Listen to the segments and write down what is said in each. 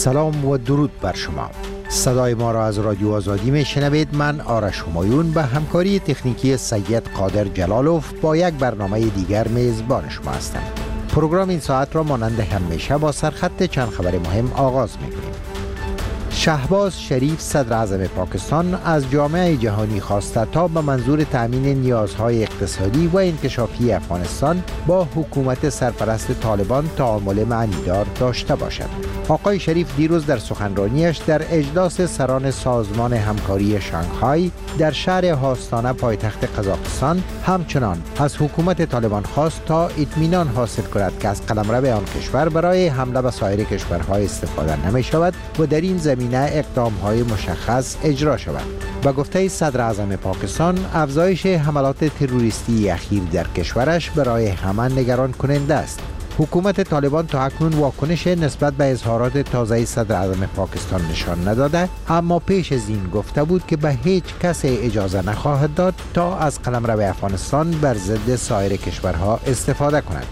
سلام و درود بر شما. صدای ما را از رادیو آزادی میشنوید. من آرش همایون به همکاری تکنیکی سید قادر جلالوف با یک برنامه دیگر میزبان شما هستم. پروگرام این ساعت را مانند همیشه با سرخط چند خبر مهم آغاز میکنیم. شهباز شریف صدر اعظم پاکستان از جامعه جهانی خواسته تا به منظور تأمین نیازهای اقتصادی و انکشافی افغانستان با حکومت سرپرست طالبان تعامل معنیدار داشته باشد. آقای شریف دیروز در سخنرانیش در اجلاس سران سازمان همکاری شانگهای در شهر هاستانه پایتخت قزاقستان همچنان از حکومت طالبان خواست تا اطمینان حاصل کند که از قلمرو آن کشور برای حمله به سایر کشورها استفاده نمی شود و در این زمینه اقدام‌های مشخص اجرا شود. با گفته صدر اعظم پاکستان، افزایش حملات تروریستی اخیر در کشورش برای همه نگران کننده است. حکومت طالبان تا اکنون واکنش نسبت به اظهارات تازه صدر اعظم پاکستان نشان نداده، اما پیش از این گفته بود که به هیچ کس اجازه نخواهد داد تا از قلمرو افغانستان بر ضد سایر کشورها استفاده کند.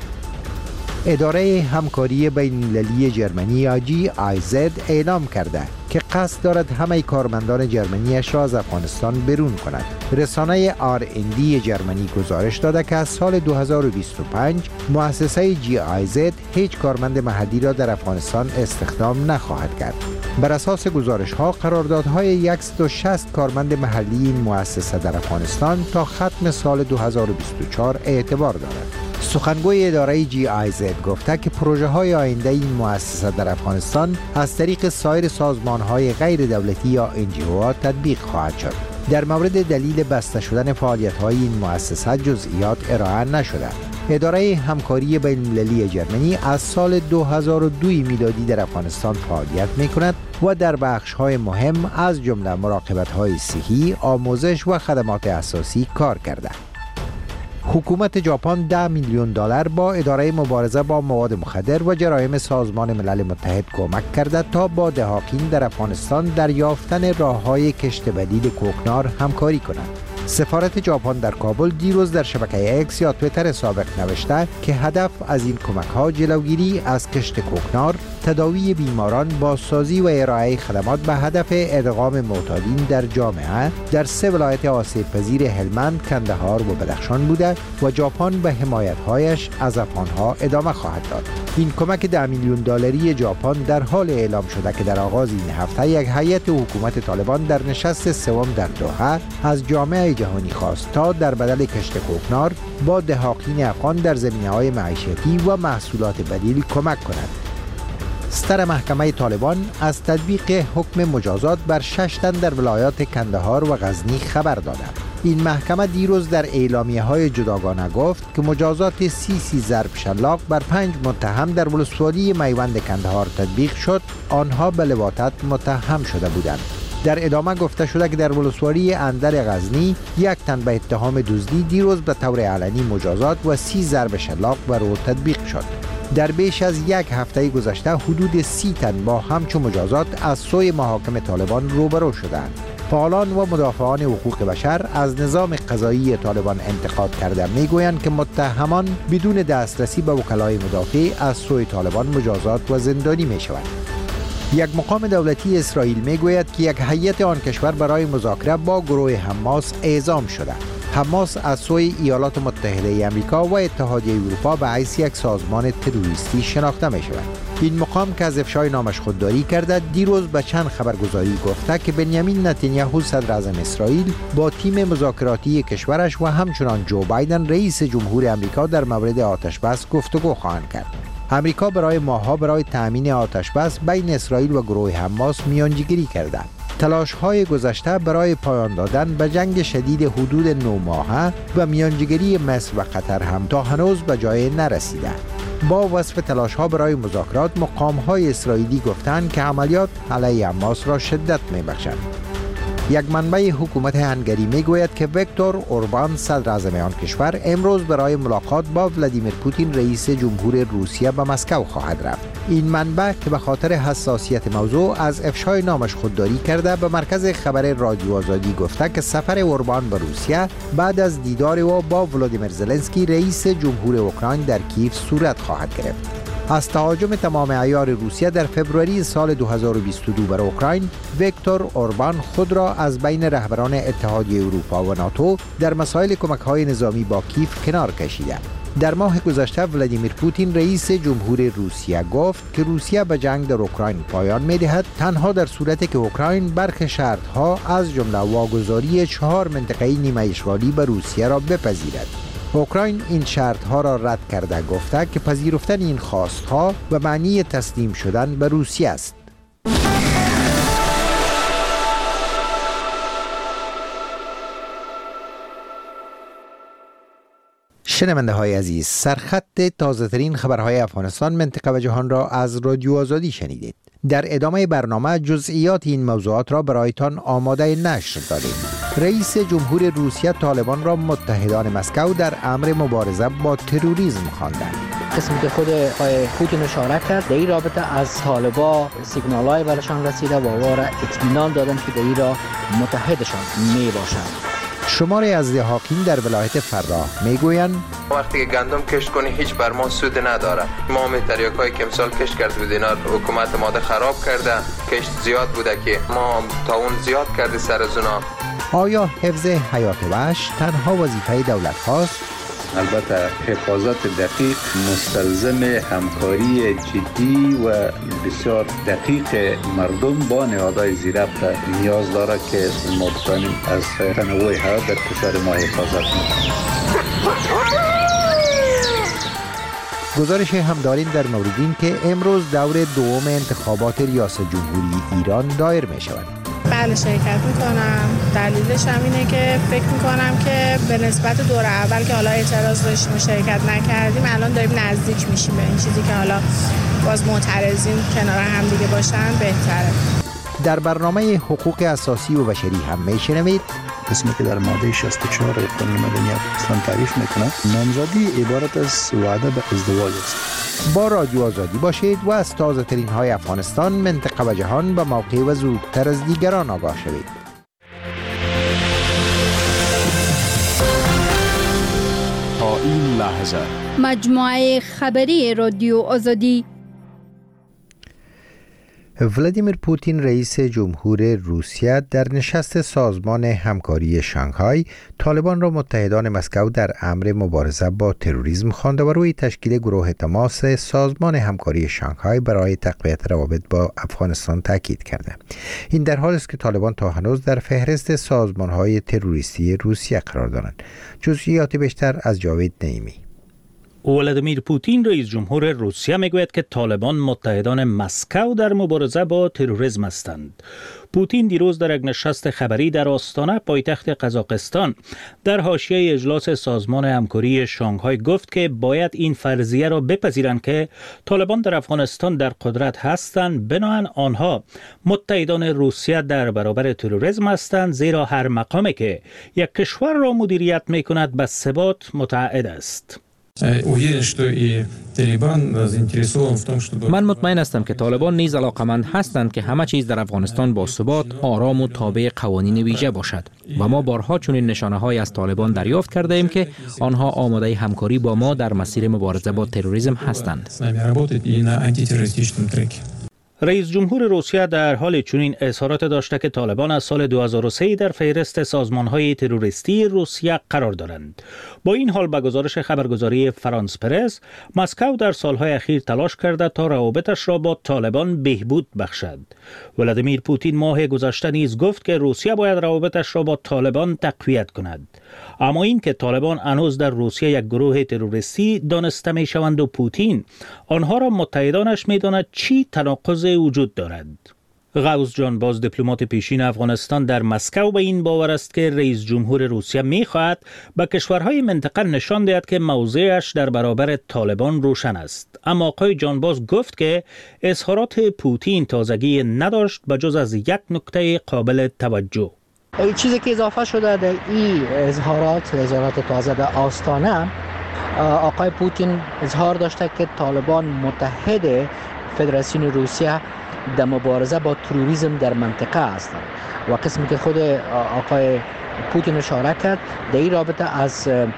اداره همکاری بین المللی جرمنی GIZ اعلام کرده که قصد دارد همه کارمندان جرمنیش را از افغانستان برون کند. رسانه RND جرمنی گزارش داده که از سال 2025 مؤسسه GIZ هیچ کارمند محلی را در افغانستان استخدام نخواهد کرد. بر اساس گزارش ها قراردادهای 160 کارمند محلی این مؤسسه در افغانستان تا ختم سال 2024 اعتبار دارد. سخنگوی اداره GIZ گفته که پروژه های آینده این مؤسسه در افغانستان از طریق سایر سازمان های غیر دولتی یا NGO تطبیق خواهد شد. در مورد دلیل بسته شدن فعالیت های این مؤسسه جزئیات ارائه نشده. اداره همکاری بین المللی جرمنی از سال 2002 میلادی در افغانستان فعالیت می کند و در بخش های مهم از جمله مراقبت های صحی، آموزش و خدمات اساسی کار کرده. حکومت ژاپن $10 میلیون با اداره مبارزه با مواد مخدر و جرایم سازمان ملل متحد کمک کرده تا با دهاقین در افغانستان در یافتن راه‌های کشت بدیل کوکنار همکاری کنند. سفارت ژاپن در کابل دیروز در شبکه ایکس یا توییتر سابق نوشته که هدف از این کمک‌ها جلوگیری از کشت کوکنار، تداوی بیماران، بازسازی و ارائه خدمات به هدف ادغام معتادین در جامعه در 3 ولایت آسیب‌پذیر هلمند، کندهار و بدخشان بوده و ژاپن به حمایت‌هایش از افغان‌ها ادامه خواهد داد. این کمک $10 میلیون ژاپن در حال اعلام شده که در آغاز این هفته یک هیئت حکومت طالبان در نشست سوم در دوحه از جامعه جهانی خواست تا در بدل کشت کوکنار با دهاقین افغان در زمینه‌های معیشتی و محصولات بدیل کمک کند. ستر محکمه طالبان از تطبیق حکم مجازات بر 6 تن در ولایات کندهار و غزنی خبر داده. این محکمه دیروز در اعلامیه‌های جداگانه گفت که مجازات 30 ضرب شلاق بر 5 متهم در ولسوالی میوند کندهار تطبیق شد. آنها به لواطت متهم شده بودند. در ادامه گفته شده که در ولسوالی اندر غزنی 1 تن به اتهام دزدی دیروز به طور علنی مجازات و 30 ضرب شلاق بر او تطبیق شد. در بیش از 1 هفته گذشته حدود 30 تن با همچون مجازات از سوی محاکم طالبان روبرو شدند. فعالان و مدافعان حقوق بشر از نظام قضایی طالبان انتقاد کرده میگویند که متهمان بدون دسترسی به وکلای مدافع از سوی طالبان مجازات و زندانی می شوند. یک مقام دولتی اسرائیل میگوید که یک هیئت آن کشور برای مذاکره با گروه حماس اعزام شده. حماس از سوی ایالات متحده آمریکا و اتحادیه اروپا به حیث یک سازمان تروریستی شناخته می شود. این مقام که از افشای نامش خودداری کرده دیروز به چند خبرگزاری گفته که بنیامین نتانیاهو صدر اعظم اسرائیل با تیم مذاکراتی کشورش و همچنان جو بایدن رئیس جمهور آمریکا در مورد آتشبس گفتگو خواهند کرد. آمریکا برای ماه‌ها برای تأمین آتشبس بین اسرائیل و گروه حماس میانجیگری کرده. تلاش‌های گذشته برای پایان دادن به جنگ شدید حدود 9 ماهه و میانجیگری مصر و قطر هم تا هنوز به جای نرسیده. با وصف تلاش‌ها برای مذاکرات، مقام‌های اسرائیلی گفتند که عملیات علیه حماس را شدت می‌بخشند. یک منبع حکومت هنگری میگوید که ویکتور اوربان صدر اعظم آن کشور امروز برای ملاقات با ولادیمیر پوتین رئیس جمهور روسیه به مسکو خواهد رفت. این منبع که به خاطر حساسیت موضوع از افشای نامش خودداری کرده به مرکز خبر رادیو آزادی گفته که سفر اوربان به روسیه بعد از دیدار او با ولادیمیر زلنسکی رئیس جمهور اوکراین در کیف صورت خواهد گرفت. از تهاجم تمام عیار روسیه در فوریه سال 2022 بر اوکراین، ویکتور اوربان خود را از بین رهبران اتحادیه اروپا و ناتو در مسائل کمک‌های نظامی با کیف کنار کشیده. در ماه گذشته ولادیمیر پوتین رئیس جمهور روسیه گفت که روسیه به جنگ در اوکراین پایان می‌دهد تنها در صورتی که اوکراین برخی شرط‌ها از جمله واگذاری 4 منطقه نیمه اشغالی به روسیه را بپذیرد. اوکراین این شرط‌ها را رد کرده گفته که پذیرفتن این خواست‌ها به معنی تسلیم شدن به روسیه است. شنونده های عزیز، سرخط تازه ترین خبرهای افغانستان، منطقه و جهان را از رادیو آزادی شنیدید. در ادامه برنامه جزئیات این موضوعات را برایتان آماده نشر داریم. رئیس جمهور روسیه طالبان را متحدان مسکو در امر مبارزه با تروریسم خواندند. قسمی که خود آقای پوتین اشاره کرد در این رابطه از طالبان سیگنال‌های برشان رسیده و وارا اطمینان دادند که در این را متحدشان می باشند. شماری از دهاقین در ولایت فراه میگویند وقتی که گندم کشت کنی هیچ بر ما سود نداره. ما تریاکایی که امسال کشت کرده بود اینا حکومت ماده خراب کرده، کشت زیاد بوده که ما تاون زیاد کرده سر از اونا. آیا حفظ حیات وحش تنها وظیفه دولت هاست؟ البته حفاظت دقیق مستلزم همکاری جدی و بسیار دقیق مردم با نهادهای زیربط نیاز داره که ما بتوانیم از تنوع حیات در کشور ما حفاظت کنیم. گزارش هم داریم در مورد این که امروز دور دوم انتخابات ریاست جمهوری ایران دایر می شود. بله شرکت میکنم. دلیلش هم اینه که فکر میکنم که به نسبت دور اول که حالا اعتراض داشتیم و شرکت نکردیم الان داریم نزدیک میشیم به این چیزی که حالا باز معترضین کنار هم دیگه باشن بهتره. در برنامه حقوق اساسی و بشری هم میشنوید قسمی که در ماده 64 قانون مدنی افغانستان تعریف میکنه نامزدی عبارت از وعده به ازدواج است. با رادیو آزادی باشید و از تازه ترین های افغانستان، منطقه و جهان به موقع و زودتر از دیگران آگاه شوید. تا این لحظه مجموعه خبری رادیو آزادی. ولادیمیر پوتین رئیس جمهور روسیه در نشست سازمان همکاری شانگهای طالبان را متحدان مسکو در امر مبارزه با تروریسم خوانده و روی تشکیل گروه تماس سازمان همکاری شانگهای برای تقویت روابط با افغانستان تاکید کرده. این در حالی است که طالبان تا هنوز در فهرست سازمانهای تروریستی روسیه قرار دارند. جزئیات بیشتر از جاوید نعیمی. ولادیمیر پوتین رئیس جمهور روسیه میگوید که طالبان متحدان مسکو در مبارزه با تروریسم هستند. پوتین دیروز در یک نشست خبری در آستانه پایتخت قزاقستان در حاشیه اجلاس سازمان همکاری شانگهای گفت که باید این فرضیه را بپذیرند که طالبان در افغانستان در قدرت هستند، بنابراین آنها متحدان روسیه در برابر تروریسم هستند، زیرا هر مقامی که یک کشور را مدیریت میکند به ثبات متعهد است. من مطمئن هستم که طالبان نیز علاقمند هستند که همه چیز در افغانستان با ثبات، آرام و تابع قوانین ویژه باشد و ما بارها چنین نشانه‌هایی از طالبان دریافت کرده ایم که آنها آماده همکاری با ما در مسیر مبارزه با تروریسم هستند. رئیس جمهور روسیه در حال چنین اظهارات داشته که طالبان از سال 2003 در فهرست سازمان‌های تروریستی روسیه قرار دارند. با این حال به گزارش خبرگزاری فرانس پرس، مسکو در سالهای اخیر تلاش کرده تا روابطش را با طالبان بهبود بخشد. ولادیمیر پوتین ماه گذشته نیز گفت که روسیه باید روابطش را با طالبان تقویت کند. اما این که طالبان هنوز در روسیه یک گروه تروریستی دانسته می شوند و پوتین آنها را متحدانش می داند، چی تناقض وجود دارد؟ غوث جان باز، دیپلمات پیشین افغانستان در مسکو، به این باور است که رئیس جمهور روسیه می خواهد به کشورهای منطقه نشان دهد که موضعش در برابر طالبان روشن است. اما آقای جان باز گفت که اظهارات پوتین تازگی نداشت به جز از یک نکته قابل توجه. چیزی که اضافه شده در این اظهارات تازه در آستانه، آقای پوتین اظهار داشته که طالبان متحد فدراسیون روسیه در مبارزه با تروریسم در منطقه هستند و قسمی که خود آقای پوتین اشاره کرد در این رابطه از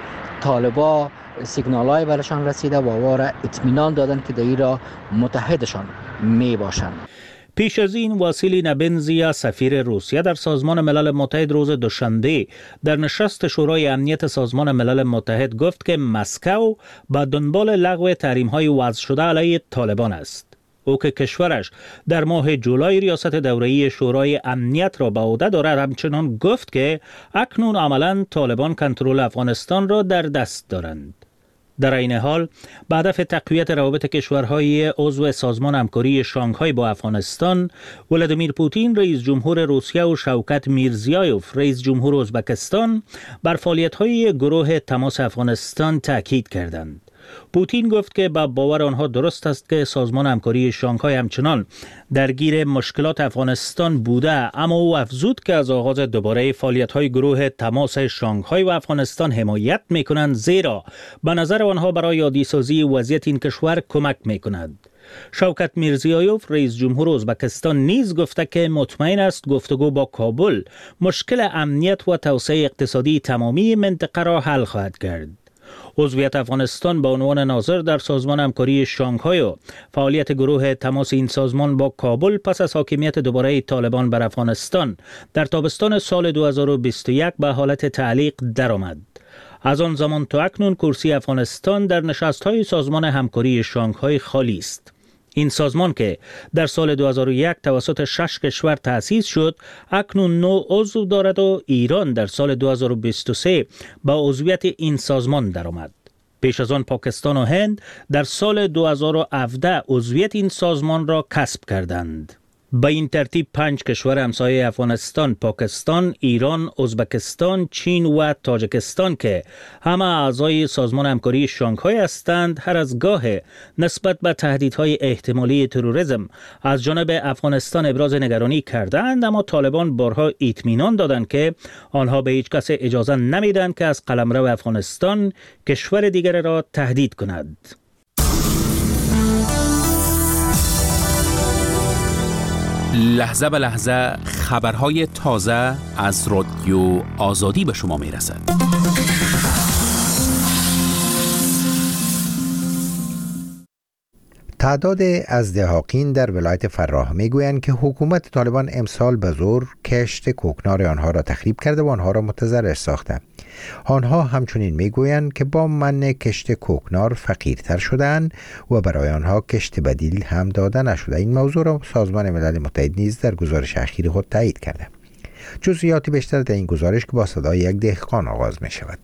طالبا سیگنالای برشان رسیده و وارا اطمینان دادن که در این را متحدشان می باشند. پیش از این واسیلی نبنزیا سفیر روسیه در سازمان ملل متحد روز دوشنبه در نشست شورای امنیت سازمان ملل متحد گفت که مسکو به دنبال لغو تحریم‌های وضع شده علیه طالبان است. او که کشورش در ماه جولای ریاست دوره‌ای شورای امنیت را به عهده دارد، همچنان گفت که اکنون عملاً طالبان کنترل افغانستان را در دست دارند. در این حال به هدف تقویت روابط کشورهای عضو سازمان همکاری شانگهای با افغانستان، ولادیمیر پوتین رئیس جمهور روسیه و شوکت میرزیایوف رئیس جمهور ازبکستان بر فعالیت‌های گروه تماس افغانستان تاکید کردند. پوتین گفت که با باور آنها درست است که سازمان همکاری شانگهای همچنان درگیر مشکلات افغانستان بوده، اما او افزود که از آغاز دوباره فعالیت‌های گروه تماس شانگهای و افغانستان حمایت می‌کنند، زیرا به نظر آنها برای عادی‌سازی وضعیت این کشور کمک می‌کند. شوکت میرزیایوف رئیس جمهور ازبکستان نیز گفته که مطمئن است گفتگو با کابل مشکل امنیت و توسعه اقتصادی تمامی منطقه را حل خواهد کرد. عضویت افغانستان به عنوان ناظر در سازمان همکاری شانگهای و فعالیت گروه تماس این سازمان با کابل پس از حاکمیت دوباره طالبان بر افغانستان در تابستان سال 2021 به حالت تعلیق درآمد. از آن زمان تا اکنون کرسی افغانستان در نشست‌های سازمان همکاری شانگهای خالی است. این سازمان که در سال 2001 توسط 6 کشور تأسیس شد، اکنون 9 عضو دارد و ایران در سال 2023 با عضویت این سازمان درآمد. پیش از آن پاکستان و هند در سال 2017 عضویت این سازمان را کسب کردند. به این ترتیب 5 کشور همسایه افغانستان، پاکستان، ایران، ازبکستان، چین و تاجیکستان که همه اعضای سازمان همکاری شانگهای هستند، هر از گاه نسبت به تهدیدهای احتمالی تروریسم از جانب افغانستان ابراز نگرانی کردند، اما طالبان بارها اطمینان دادند که آنها به هیچ کس اجازه نمیدهند که از قلمرو افغانستان کشور دیگر را تهدید کند. لحظه به لحظه خبرهای تازه از رادیو آزادی به شما میرسد. تعداد ازدحاقین در ولایت فراه میگویند که حکومت طالبان امسال به زور کشت کوکنار آنها را تخریب کرده و آنها را متضرر ساخته. آنها همچنین میگویند که با منع کشت کوکنار فقیرتر شدند و برای آنها کشت بدیل هم داده نشده. این موضوع را سازمان ملل متحد نیز در گزارش اخیر خود تایید کرده. جزئیات بیشتر در این گزارش که با صدای یک دهقان آغاز می شود.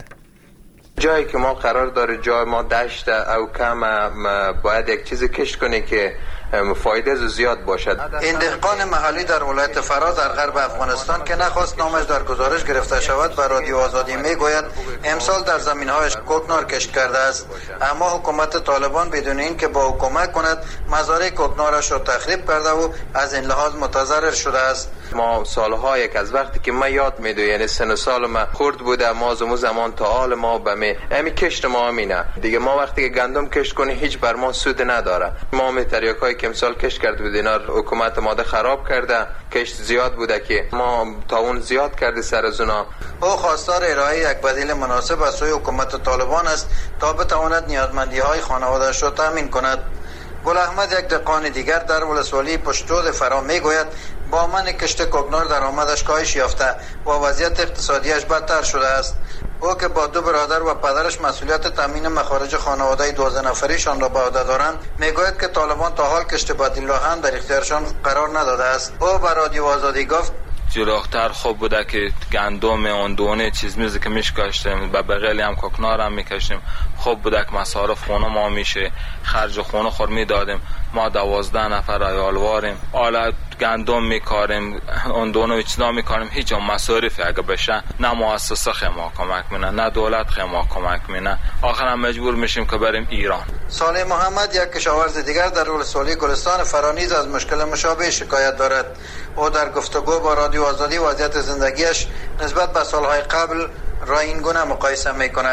جایی که ما قرار داره جای ما دشت او کم باید یک چیزی کشت کنی که فایده زیاد باشد. این دهقان محلی در ولایت فراه در غرب افغانستان که نخواست نامش در گزارش گرفته شود و رادیو آزادی میگوید امسال در زمین‌هایش کوکنار کشت کرده است، اما حکومت طالبان بدون این که با او کمک کند مزارع کوکنارش را تخریب کرده و از این لحاظ متضرر شده است. ما سالها یک از وقتی که من یاد میدو، یعنی سن و سال ما خرد بوده، ما از اون زمان تا حال ما به امی کشت ما امینه دیگه. ما وقتی که گندم کشت کنی هیچ بر ما سود نداره. ما می تریاکای که امسال کشت کرده بود اینا حکومت ماده خراب کرده، کشت زیاد بوده که ما تاون زیاد کرده سر از اونا. او خواستار ارائه یک بدیل مناسب از سوی حکومت طالبان است تا بتواند نیازمندی های خانواده‌اش را تامین کند. گل احمد یک دهقان دیگر در ولسوالی پشترود فراه میگوید با منع کشت کوکنار درآمدش کاهش یافته و وضعیت اقتصادیش بدتر شده است. او که با 2 برادر و پدرش مسئولیت تامین مخارج خانواده 12 نفریشان را به عهده دارند، میگوید که طالبان تا حال کشت بدیل را هم در اختیارشان قرار نداده است. او به رادیو آزادی گفت جلوتر خوب بوده که گندم اون دونه چیز میزه که میشکاشتیم و بغلی هم کوکنار هم میکشیم. خوب بوده که مصارف خونه ما میشه، خرج خونه خور میدادیم. ما 12 نفر عیالواریم، حالا گندم میکاریم، اون دونه چیزا میکاریم، هیچ مصارفی اگه بشه نه مؤسسه خما کمک مینه نه دولت خما کمک مینه. آخر هم مجبور میشیم که بریم ایران. صالح محمد یک کشاورز دیگر در ولسوالی گلستان فراه نیز از مشکل مشابه شکایت دارد. او در گفتگو با رادیو آزادی وضعیت زندگیش نسبت به سالهای قبل را این گونه مقایسه میکند.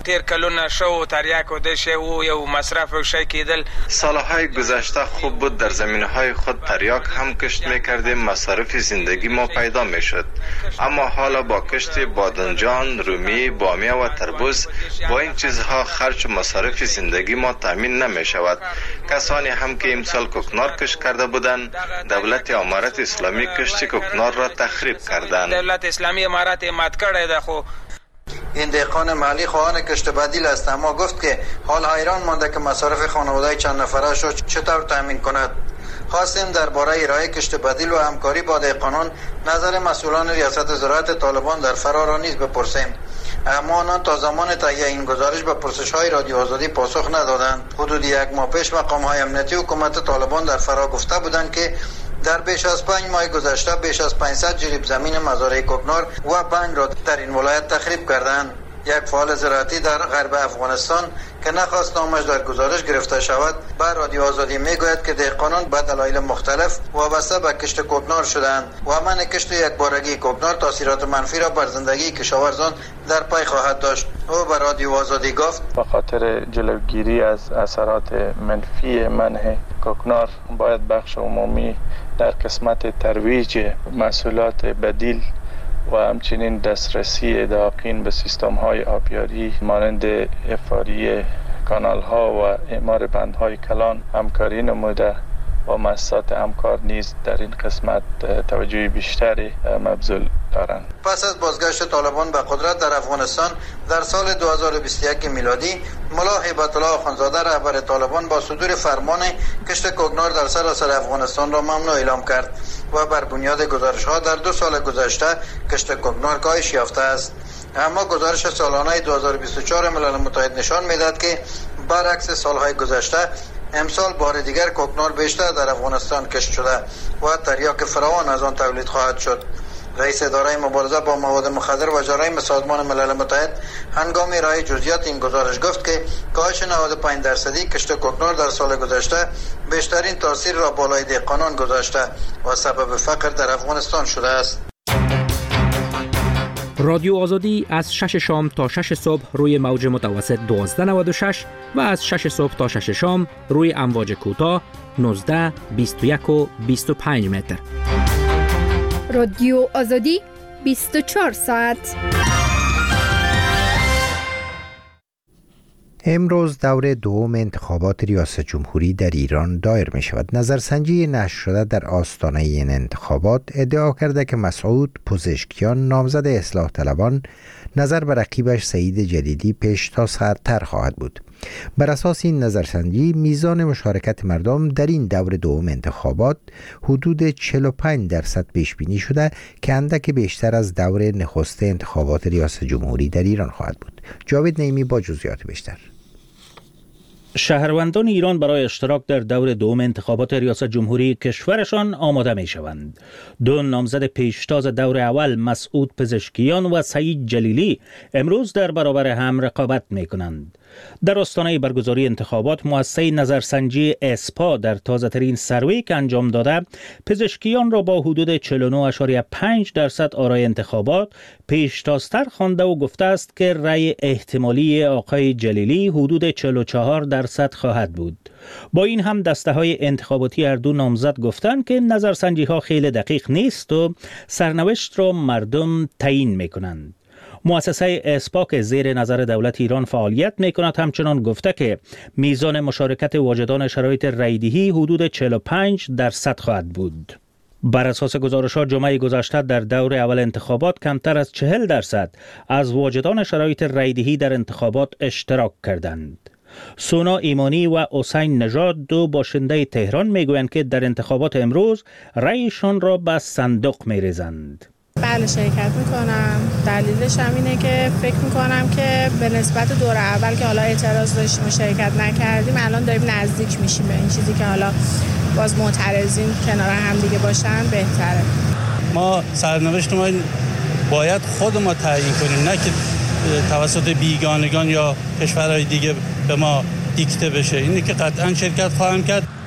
تیر کلونه شو تریاک و دشه و یا مصرف و شی کېدل. سالهای گذشته خوب بود در زمینهای خود تریاک هم کشت میکردیم، مصارف زندگی ما پیدا میشد. اما حالا با کشت بادنجان، رومی، بامیه و تربوز با این چیزها خرج و مصارف زندگی ما تامین نمی شود. کسانی هم که امسال کوکنار کشت کرده بودند، دولت امارت اسلامی کشت کوکنار را تخریب کردند. دولت اسلامی امارت مات کرده ده. خو این دهقان محلی خواهان کشت بدیل است، اما گفت که حال حیران مانده که مصارف خانواده چند نفره شو چطور تامین کند. خواستیم درباره ارائه کشت بدیل و همکاری با دهقانان نظر مسئولان ریاست زراعت طالبان در فرا را نیز بپرسیم، اما آنان تا زمان تهیه این گزارش به پرسش‌های رادیو آزادی پاسخ ندادند. حدود یک ماه پیش مقام‌های امنیتی حکومت طالبان در فرا گفته بودند که در بیش از 5 ماه گذشته بیش از 500 جریب زمین مزارع کوکنار و بنگ را در این ولایت تخریب کردند. یک فعال زراعتی در غرب افغانستان که نخواست نامش در گزارش گرفته شود به رادیو آزادی میگوید که دهقانان به دلایل مختلف وابسته به کشت کوکنار شدند و منع کشت یک بارگی کوکنار تاثیرات منفی را بر زندگی کشاورزان در پی خواهد داشت. او به رادیو آزادی گفت به خاطر جلوگیری از اثرات منفی منع کوکنار باید بخش عمومی در قسمت ترویج محصولات بدیل و همچنین دسترسی دقیق به سیستم های آبیاری مانند افاری کانال ها و اعمار بندهای کلان همکاری نموده و مؤسسات همکار نیز در این قسمت توجه بیشتری مبذول دارند. پس از بازگشت طالبان به قدرت در افغانستان در سال 2021 میلادی، ملا هیبت الله آخوندزاده رهبر طالبان با صدور فرمان کشت کوکنار در سراسر افغانستان را ممنوع اعلام کرد و بر بنیاد گزارش ها در 2 سال گذشته کشت کوکنار کاهش یافته است. اما گزارش سالانه 2024 ملل متحد نشان میدهد که برعکس سالهای گذشته امسال بار دیگر کوکنار بیشتر در افغانستان کشت شده و تریاک فراوان از آن تولید خواهد شد. رئیس اداره مبارزه با مواد مخدر و جرایم سازمان ملل متحد هنگام ارائه جزئیات این گزارش گفت که کاهش 95% کشت کوکنار در سال گذشته بیشترین تاثیر را بالای دهقانان گذاشته و سبب فقر در افغانستان شده است. رادیو آزادی از 6 شام تا 6 صبح روی موج متوسط 1296 و از 6 صبح تا 6 شام روی امواج کوتاه 19، 21 و 25 متر. رادیو آزادی 24 ساعت. امروز دور دوم انتخابات ریاست جمهوری در ایران دایر می شود. نظرسنجی نشر شده در آستانه این انتخابات ادعا کرده که مسعود پزشکیان نامزد اصلاح طلبان نظر به رقیبش سعید جلیلی پیشتازتر خواهد بود. بر اساس این نظرسنجی میزان مشارکت مردم در این دور دوم انتخابات حدود 45% پیش بینی شده که اندک بیشتر از دور نخست انتخابات ریاست جمهوری در ایران خواهد بود. جاوید نعیمی با جزئیات بیشتر. شهروندان ایران برای اشتراک در دور دوم انتخابات ریاست جمهوری کشورشان آماده می شوند. 2 نامزد پیشتاز دور اول مسعود پزشکیان و سعید جلیلی امروز در برابر هم رقابت می کنند. در آستانه برگزاری انتخابات مؤسسه نظرسنجی اسپا در تازه ترین سروی که انجام داده پزشکیان را با حدود 49.5% آرای انتخابات پیشتازتر خوانده و گفته است که رأی احتمالی آقای جلیلی حدود 44% خواهد بود. با این هم دسته های انتخاباتی هر دو نامزد گفتند که نظرسنجی ها خیلی دقیق نیست و سرنوشت را مردم تعیین می کنند. مؤسسه اسپا که زیر نظر دولت ایران فعالیت می کند همچنان گفته که میزان مشارکت واجدان شرایط رایدهی حدود 45% خواهد بود. بر اساس گزارش‌ها جمعه گذشته در دور اول انتخابات کمتر از 40% از واجدان شرایط رایدهی در انتخابات اشتراک کردند. سونا ایمانی و حسین نژاد دو باشنده تهران میگویند که در انتخابات امروز رأیشان را به صندوق می‌ریزند. بله شرکت میکنم. دلیلش هم اینه که فکر میکنم که به نسبت دور اول که حالا اعتراض داشتیم و شرکت نکردیم الان داریم نزدیک میشیم به این چیزی که حالا باز معترضین کنار هم دیگه باشن بهتره. ما سرنوشت ما باید خود ما تعیین کنیم، نه که توسط بیگانگان یا کشورهای دیگه به ما دیکته بشه. اینه که قطعا شرکت خواهم کرد.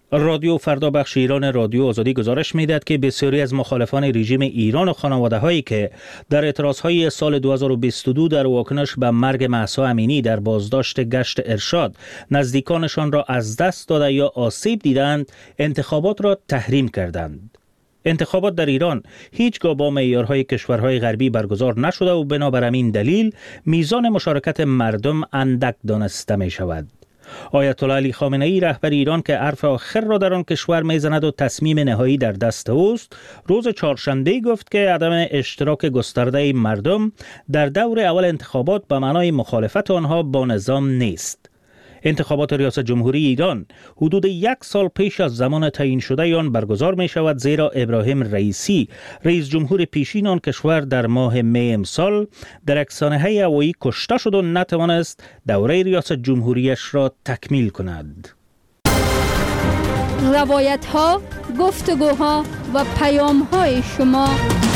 رادیو فردا بخش ایران رادیو آزادی گزارش میدهد که بسیاری از مخالفان رژیم ایران و خانواده هایی که در اعتراضهای سال 2022 در واکنش به مرگ مهسا امینی در بازداشت گشت ارشاد نزدیکانشان را از دست داده یا آسیب دیدند، انتخابات را تحریم کردند. انتخابات در ایران هیچگاه با معیارهای کشورهای غربی برگزار نشده و بنابر همین دلیل میزان مشارکت مردم اندک دانسته می شود. آیت الله علی خامنه ای رهبر ایران که حرف آخر را در آن کشور میزند و تصمیم نهایی در دست اوست، روز چهارشنبه گفت که عدم اشتراک گسترده مردم در دور اول انتخابات به معنای مخالفت آنها با نظام نیست. انتخابات ریاست جمهوری ایران حدود 1 سال پیش از زمان تعیین شده آن برگزار می شود، زیرا ابراهیم رئیسی رئیس جمهور پیشین آن کشور در ماه می امسال در یک سانحه هوایی کشته شد و نتوانست دوره ریاست جمهوریش را تکمیل کند. روایت ها، گفتگوها و پیام های شما.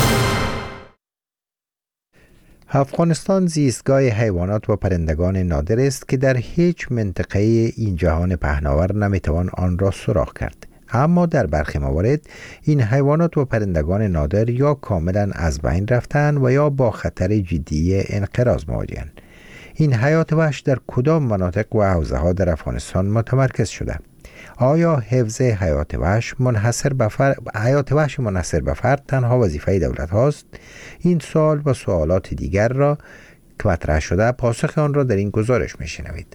افغانستان زیستگاه حیوانات و پرندگان نادر است که در هیچ منطقه این جهان پهناور نمیتوان آن را سراغ کرد. اما در برخی موارد این حیوانات و پرندگان نادر یا کاملا از بین رفتن و یا با خطر جدی انقراض مواجهند. این حیات وحش در کدام مناطق و حوزه ها در افغانستان متمرکز شده؟ آیا حفظ حیات وحش منحصر به فرد تنها وظیفه دولت هاست؟ این سوال و سوالات دیگر را که مطرح شده پاسخ آن را در این گزارش میشنوید.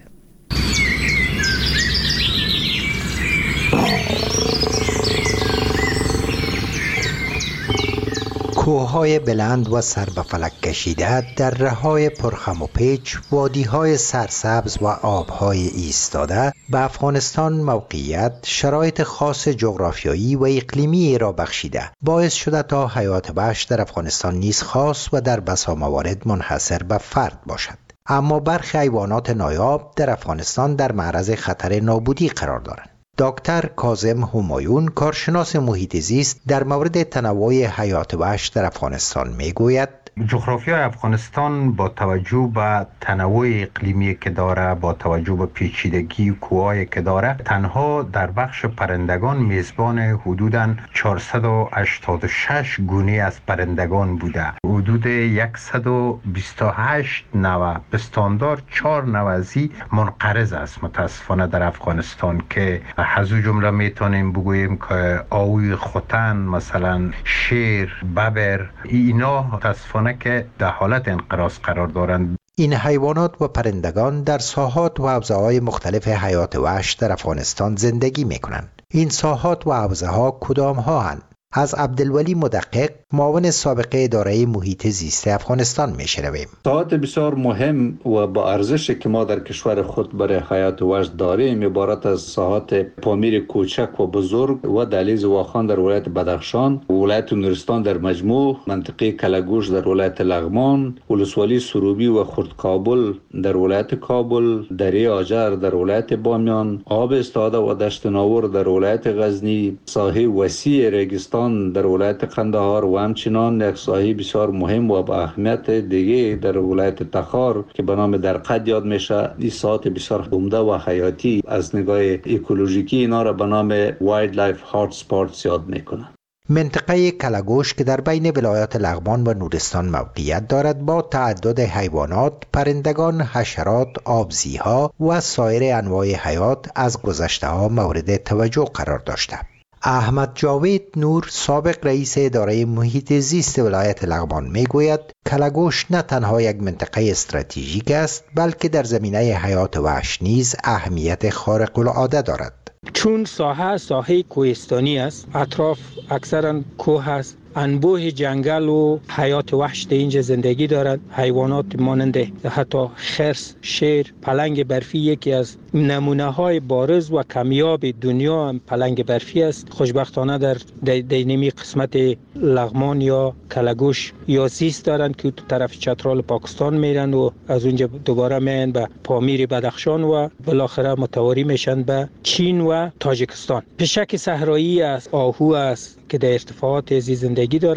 کوههای بلند و سر به فلک کشیده، دره‌های پرخم و پیچ، وادی‌های سرسبز و آب‌های ایستاده به افغانستان موقعیت، شرایط خاص جغرافیایی و اقلیمی را بخشیده باعث شده تا حیات وحش در افغانستان نیز خاص و در بسا موارد منحصر به فرد باشد. اما برخی حیوانات نایاب در افغانستان در معرض خطر نابودی قرار دارند. دکتر کاظم همایون، کارشناس محیط زیست، در مورد تنوع حیات وحش در افغانستان میگوید: جغرافیای افغانستان با توجه به تنوع اقلیمی که داره، با توجه به پیچیدگی کوهایی که داره، تنها در بخش پرندگان میزبان حدوداً 486 گونه از پرندگان بوده. حدود 128 نوع به استاندارد 4 نوع ازی منقرض است متاسفانه در افغانستان، که از او جمله میتونیم بگوییم که آوی خوتن، مثلا شیر، ببر، اینا متاسفانه که در حالت انقراض قرار دارند. این حیوانات و پرندگان در ساحات و حوزه‌های مختلف حیات وحش در افغانستان زندگی می‌کنند. این ساحات و حوزه‌ها کدام‌ها هستند؟ از عبدالولی مدقق، معاون سابق اداره محیط زیست افغانستان میشنویم. ساحات بسیار مهم و با ارزشی که ما در کشور خود برای حیات وحش داریم عبارت از ساحات پامیر کوچک و بزرگ و دهلیز واخان در ولایت بدخشان، ولایت نورستان در مجموع، منطقه کلگوش در ولایت لغمان، ولسوالی سروبی و خرد کابل در ولایت کابل، دره آجر در ولایت بامیان، آب استاده و دشت ناور در ولایت غزنی، ساحه وسیع ریگستان در ولایت قندهار و همچنان یک ساحه بسیار مهم و با اهمیت دیگه در ولایت تخار که به نام درقد یاد میشه. این ساحات بسیار عمده و حیاتی از نگاه اکولوژیکی اینا را به نام وایلد لایف هات اسپاتس یاد میکنه. منطقه کلگوش که در بین ولایات لغمان و نورستان موقعیت دارد با تعدد حیوانات، پرندگان، حشرات، آبزیها و سایر انواع حیات از گذشته‌ها مورد توجه قرار داشته. احمد جاوید نور، سابق رئیس اداره محیط زیست ولایت لغمان میگوید کلگوش نه تنها یک منطقه استراتژیک است بلکه در زمینه حیات وحش نیز اهمیت خارق العاده دارد. چون ساحه کوهستانی است، اطراف اکثرا کوه است، انبوه جنگل و حیات وحش در اینجا زندگی دارد. حیوانات مانند حتی خرس، شیر، پلنگ برفی یکی از نمونه های بارز و کمیاب دنیا هم پلنگ برفی است. خوشبختانه در نمی قسمت لغمان یا کلگوش یا زیست دارند که تو طرف چترال پاکستان میرن و از اونجا دوباره میان به پامیر بدخشان و بالاخره متواری میشن به چین و تاجیکستان. پشک صحرایی است، آهو است که در ارتفاعات زندگی دارند.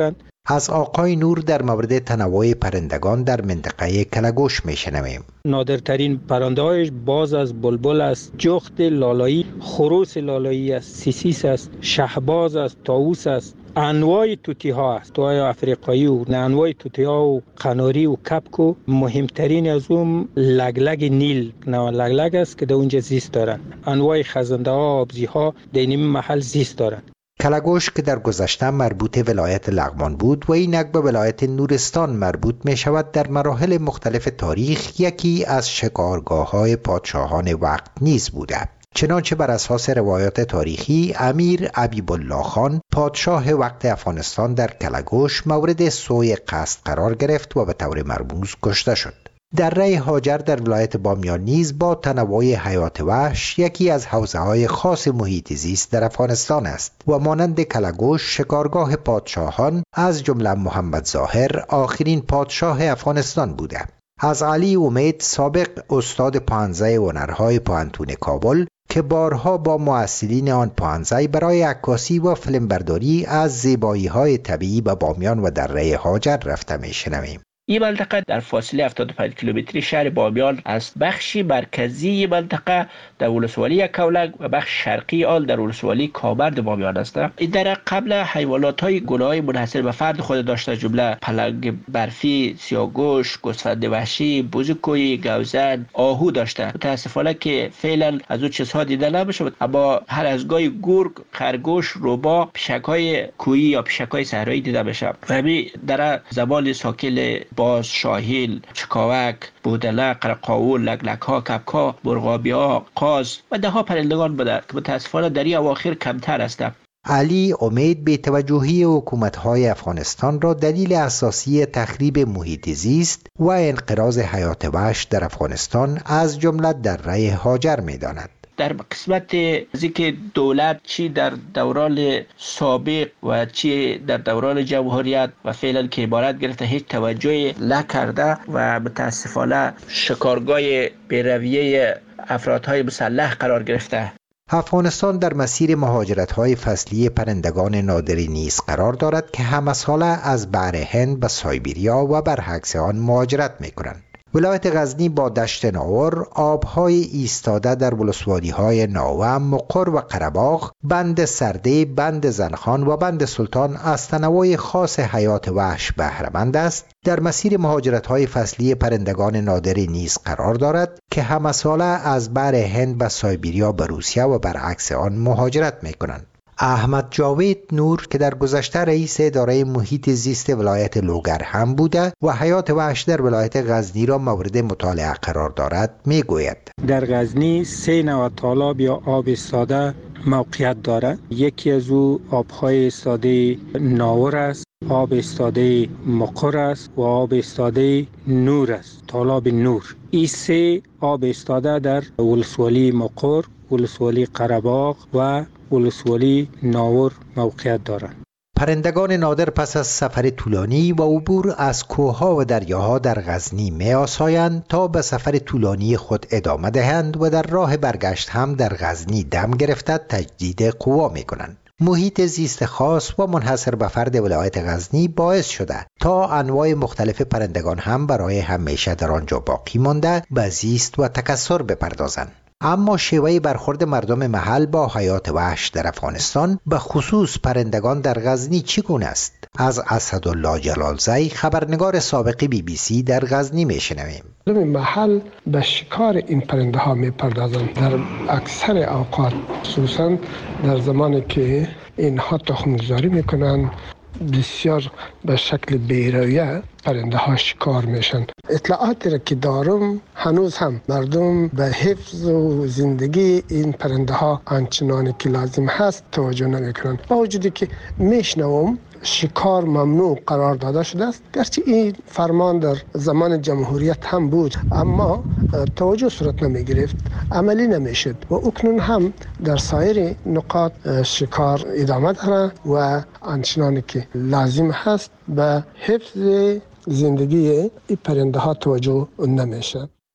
از آقای نور در مورد تنوع پرندگان در منطقه کلگوش میشنویم. نادرترین پرنده هایش باز از بلبل است، جغد لالایی، خروس لالایی است، سیسیس است، شهباز است، طاووس است. انواع توتی ها است، توتی افریقایی و انواع توتی ها و قناری و کپک و مهمترین از اون لگلگ نیل، نوع لگلگ است که در اونجا زیست دارن. انواع خزنده ها، آبزی ها در این محل زیست دارن. کلگوش که در گذشته مربوط ولایت لغمان بود و اینک به ولایت نورستان مربوط می شود، در مراحل مختلف تاریخ یکی از شکارگاه های پادشاهان وقت نیز بوده. چنانچه بر اساس روایات تاریخی امیر ابیب الله خان پادشاه وقت افغانستان در کلگوش مورد سوء قصد قرار گرفت و به طور مرموز کشته شد. دره هاجر در ولایت بامیان نیز با تنوع حیات وحش یکی از حوزه‌های خاص محیط زیست در افغانستان است و مانند کلگوش شکارگاه پادشاهان از جمله محمد ظاهر آخرین پادشاه افغانستان بوده. از علی امید سابق استاد پانزه هنرهای پوهنتون کابل که بارها با مؤثرین آن پانزه برای عکاسی و فیلمبرداری از زیبایی‌های طبیعی به بامیان و دره هاجر رفته می‌شنویم. این منطقه در فاصله 75 کیلومتری شهر بامیان است. بخش مرکزی منطقه در ولسوالی کولک و بخش شرقی آن در ولسوالی کامرد بامیان است. این دره قبل حیوانات‌های گونه‌های منحصر به فرد خود داشته، جمله پلنگ برفی، سیاه‌گوش، گوسفند وحشی، بزرگوی، گوزن، آهو داشته. متاسفانه که فعلا از اون چیزها دیده نمی‌شود، اما هر از گاهی گرگ، خرگوش، روبا، پیشک‌های کوهی یا پیشک‌های صحرایی دیده میشه. و همین دره زبان ساکل باز، شاهین، چکاوک، بودله، قرقاول، لگلک‌ها، کپک‌ها، مرغابی‌ها، قاز و ده ها پرندگان بوده که متاسفانه در این اواخر کمتر است. علی امید به توجهی حکومت‌های افغانستان را دلیل اساسی تخریب محیط زیست و انقراض حیات وحش در افغانستان از جمله دره هاجر می‌داند. در قسمت از اینکه دولت چی در دوران سابق و چی در دوران جمهوریت و فعلا که عبارت گرفته هیچ توجهی نکرده و متاسفانه شکارگاه بی‌رویه افرادهای مسلح قرار گرفته. افغانستان در مسیر مهاجرت‌های فصلی پرندگان نادری نیز قرار دارد که همه ساله از بحر هند به سایبریا و برعکس آن مهاجرت می‌کنند. ولایت غزنی با دشت ناور، آبهای ایستاده در ولسوالی‌های ناوه، مقر و قره‌باغ، بند سرده، بند زنخان و بند سلطان از تنوع خاص حیات وحش بهره‌مند است. در مسیر مهاجرت‌های فصلی پرندگان نادری نیز قرار دارد که همه ساله از بحر هند به سایبریا به روسیه و برعکس آن مهاجرت می‌کنند. احمد جاوید نور که در گذشته رئیس اداره محیط زیست ولایت لوگر هم بوده و حیات وحش در ولایت غزنی را مورد مطالعه قرار دارد میگوید: در غزنی 3 نوع تالاب یا آب ایستاده موقعیت دارد. یکی از او آبهای ایستاده ناور است، آب ایستاده مقر است و آب ایستاده نور است، تالاب نور. این 3 آب ایستاده در ولسوالی مقر، ولسوالی قره‌باغ و ولسوالی ناور موقعیت دارند. پرندگان نادر پس از سفر طولانی و عبور از کوه‌ها و دریاها در غزنی می‌آسایند تا به سفر طولانی خود ادامه دهند و در راه برگشت هم در غزنی دم گرفته تجدید قوا می‌کنند. محیط زیست خاص و منحصر به فرد ولایت غزنی باعث شده تا انواع مختلف پرندگان هم برای همیشه در آنجا باقی مانده به زیست و تکثر بپردازند. اما شیوه برخورد مردم محل با حیات وحش در افغانستان به خصوص پرندگان در غزنی چگونه است؟ از اسدالله جلالزی خبرنگار سابق BBC در غزنی میشنویم. مردم محل به شکار این پرنده ها میپردازند در اکثر اوقات، خصوصا در زمانی که اینها تخمگذاری میکنند. بسیار به شکل بی‌رویه پرنده ها شکار میشن. اطلاعاتی را که دارم هنوز هم مردم به حفظ و زندگی این پرنده ها آنچنانی که لازم هست توجه نمیکنن، با وجودی که میشنوم شکار ممنوع قرار داده شده است. گرچه این فرمان در زمان جمهوریت هم بود اما توجه صورت نمی گرفت، عملی نمی شد و اکنون هم در سایر نقاط شکار ادامه داره و آنچنانی که لازم هست به حفظ زندگی این پرنده ها توجه نمی شد.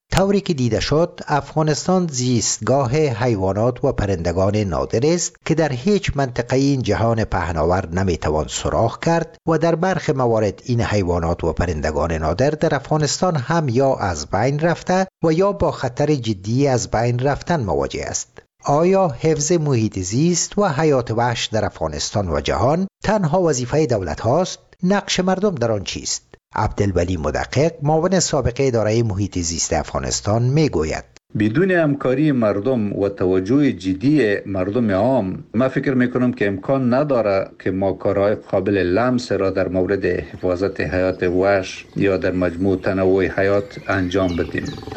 طوری که دیده شد افغانستان زیستگاه حیوانات و پرندگان نادر است که در هیچ منطقه این جهان پهناور نمیتوان سراغ کرد و در برخی موارد این حیوانات و پرندگان نادر در افغانستان هم یا از بین رفته و یا با خطر جدی از بین رفتن مواجه است. آیا حفظ محیط زیست و حیات وحش در افغانستان و جهان تنها وظیفه دولت هاست؟ نقش مردم در آن چیست؟ عبدالولی مدقق معاون سابق اداره محیط زیست افغانستان میگوید بدون همکاری مردم و توجه جدی مردم عام من فکر میکنم که امکان نداره که ما کارهای قابل لمس را در مورد حفاظت حیات وحش یا در مجموع تنوع حیات انجام بدیم.